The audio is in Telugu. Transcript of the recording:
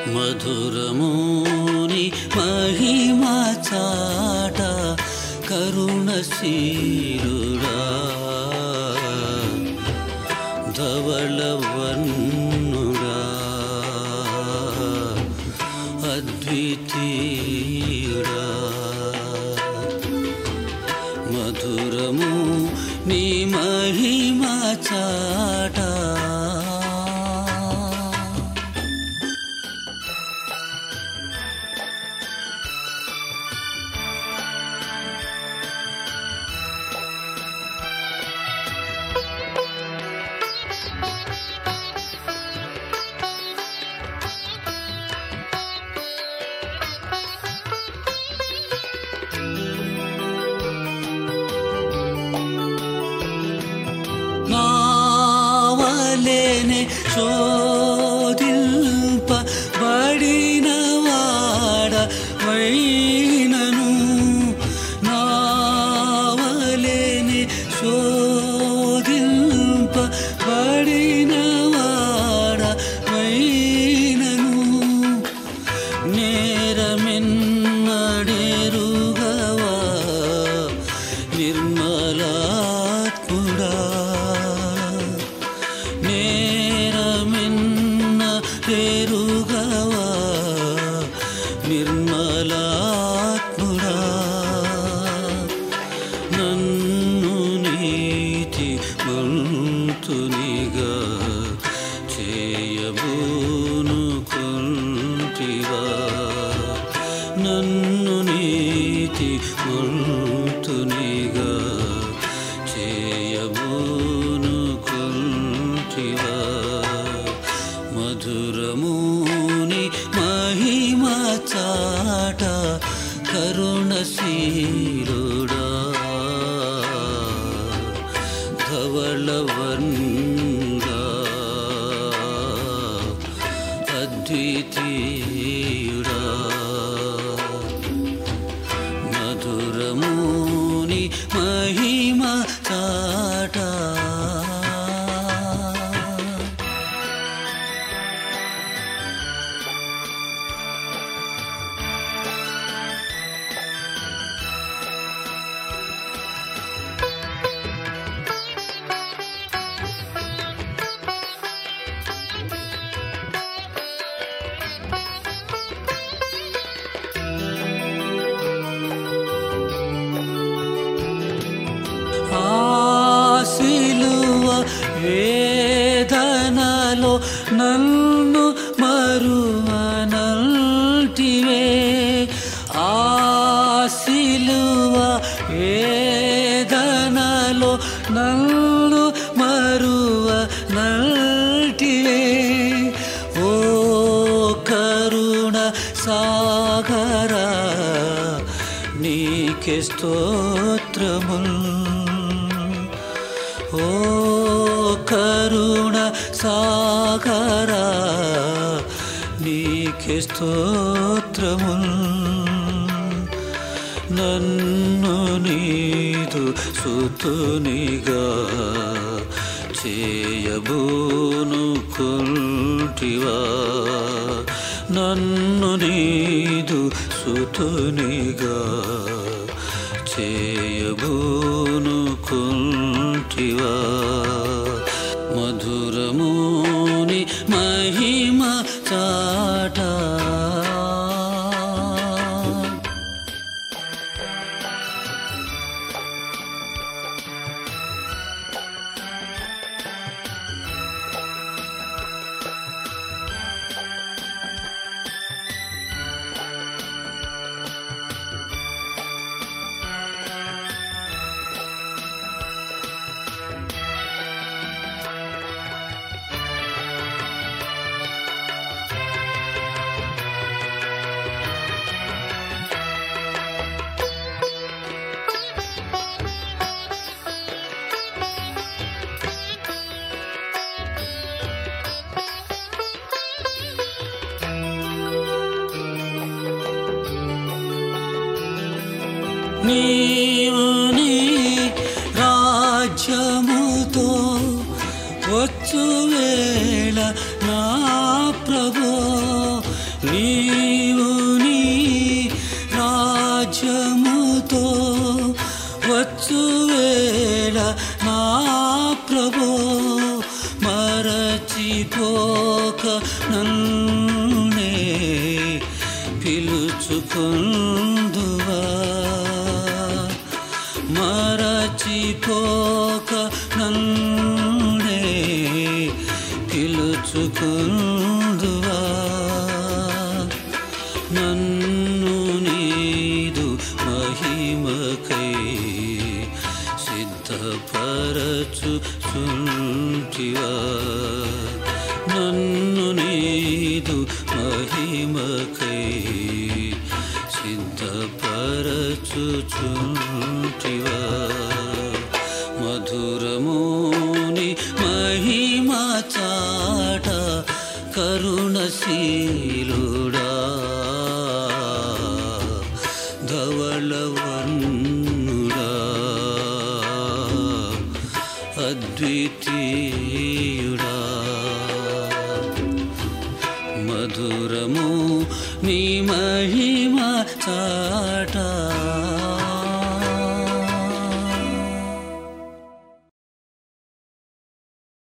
మధురమోని మహిమా చాట కరుణశీలుడా ధవళవర్ణుడా అద్వితీయుడా మధురము నీ మహిమా చాట నావలేనే శోధింపబడిన వాడవైనను నావలేనే శోధింపబడిన వాడవైనను నేరమెన్నడెరుగవా నిర్మలాత్ముడా నేరమెన్నడెరుగవా నిర్మలాత్ముడా నన్ను నీతిమంతునిగా చేయబూనుకొంటివా నన్ను నీతిమంతునిగా చేయబూనుకొంటివా మధురమోని మహిమా చాట కరుణశీలుడా ధవళవర్ణుడా అద్వితీయుడా మధురమోని మహిమా చాట సిలువ వేదనలో నన్ను మరువనల్టివే ఆ సిలువ వేదనలో నన్ను మరువనల్టివే ఓ కరుణ సాగరా నీకే స్తోత్రముల్ ఓ కరుణ సాగరా నీకే స్తోత్రముల్ నన్ను నీదు సుతునిగా చేయబూనుకొంటివా నన్ను నీదు సుతునిగా చేయబూనుకొంటివా మధురమోని మహిమా చాట నీవు నీ రాజ్యముతో వచ్చు వేళ నా ప్రభో ప్రభో మరచిపోక నన్నే పిలుచుకొందువా మరచిపోక నన్నే పిలుచుకొందువా నన్ను నీదు మహిమకై సిద్ధపరచుచుంటివా నన్ను నీదు మహిమకై సిద్ధపరచుచుంటివా మధురముని మహిమ చాట కరుణశీలుడా ధవళవర్ణుడా అద్వితీయుడా మధురము నీ మహిమ చాట